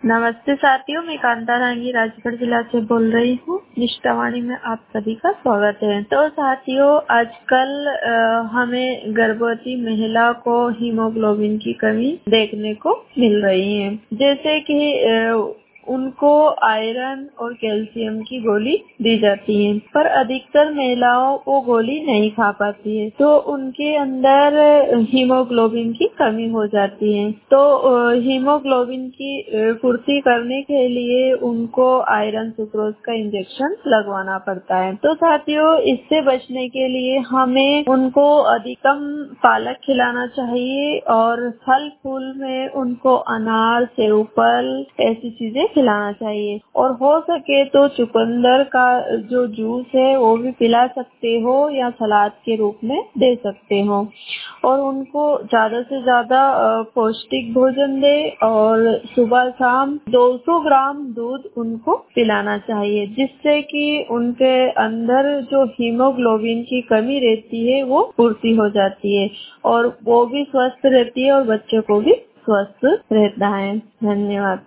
नमस्ते साथियों, मैं कांता रानी राजगढ़ जिला से बोल रही हूँ। निष्ठावाणी में आप सभी का स्वागत है। तो साथियों, आजकल हमें गर्भवती महिला को हीमोग्लोबिन की कमी देखने को मिल रही है। जैसे कि उनको आयरन और कैल्शियम की गोली दी जाती है, पर अधिकतर महिलाओं वो गोली नहीं खा पाती है, तो उनके अंदर हीमोग्लोबिन की कमी हो जाती है। तो हीमोग्लोबिन की पूर्ति करने के लिए उनको आयरन सुक्रोज का इंजेक्शन लगवाना पड़ता है। तो साथियों, इससे बचने के लिए हमें उनको अधिकतम पालक खिलाना चाहिए और फल फूल में उनको अनार, सेव फल ऐसी चीजें खिलाना चाहिए, और हो सके तो चुकंदर का जो जूस है वो भी पिला सकते हो या सलाद के रूप में दे सकते हो। और उनको ज्यादा से ज्यादा पौष्टिक भोजन दे और सुबह शाम 200 ग्राम दूध उनको पिलाना चाहिए, जिससे कि उनके अंदर जो हीमोग्लोबिन की कमी रहती है वो पूर्ति हो जाती है और वो भी स्वस्थ रहती है और बच्चों को भी स्वस्थ रहता है। धन्यवाद।